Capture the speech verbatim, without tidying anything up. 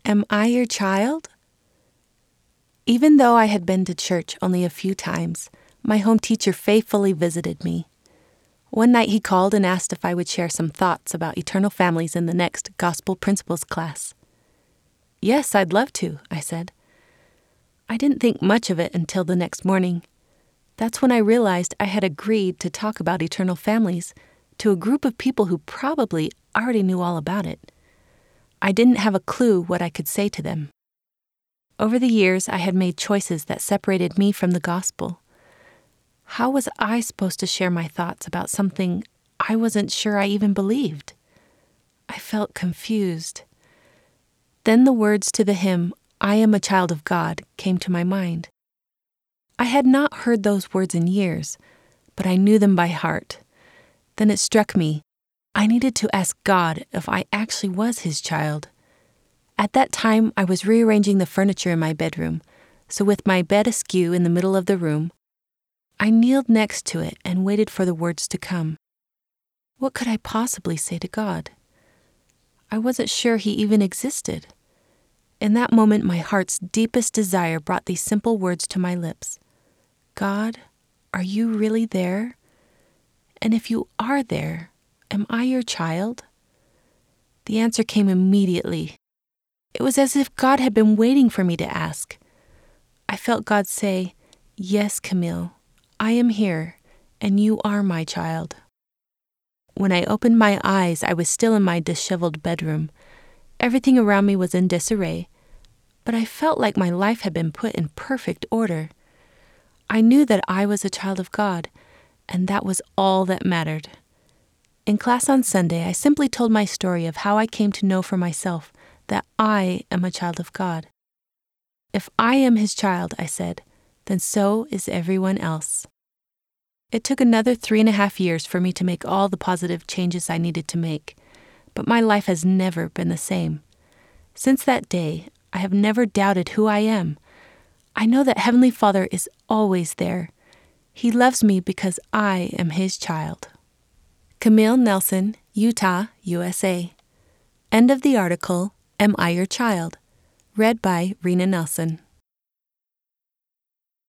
Am I your child? Even though I had been to church only a few times, my home teacher faithfully visited me. One night he called and asked if I would share some thoughts about eternal families in the next Gospel Principles class. Yes, I'd love to, I said. I didn't think much of it until the next morning. That's when I realized I had agreed to talk about eternal families to a group of people who probably already knew all about it. I didn't have a clue what I could say to them. Over the years, I had made choices that separated me from the gospel. How was I supposed to share my thoughts about something I wasn't sure I even believed? I felt confused. Then the words to the hymn, "I Am a Child of God," came to my mind. I had not heard those words in years, but I knew them by heart. Then it struck me, I needed to ask God if I actually was his child. At that time, I was rearranging the furniture in my bedroom, so with my bed askew in the middle of the room, I kneeled next to it and waited for the words to come. What could I possibly say to God? I wasn't sure he even existed. In that moment, my heart's deepest desire brought these simple words to my lips. God, are you really there? And if you are there, am I your child? The answer came immediately. It was as if God had been waiting for me to ask. I felt God say, "Yes, Camille, I am here, and you are my child." When I opened my eyes, I was still in my disheveled bedroom. Everything around me was in disarray, but I felt like my life had been put in perfect order. I knew that I was a child of God, and that was all that mattered. In class on Sunday, I simply told my story of how I came to know for myself that I am a child of God. If I am his child, I said, then so is everyone else. It took another three and a half years for me to make all the positive changes I needed to make, but my life has never been the same. Since that day, I have never doubted who I am. I know that Heavenly Father is always there. He loves me because I am his child. Camille Nelson, Utah, U S A. End of the article, Am I Your Child? Read by Rena Nelson.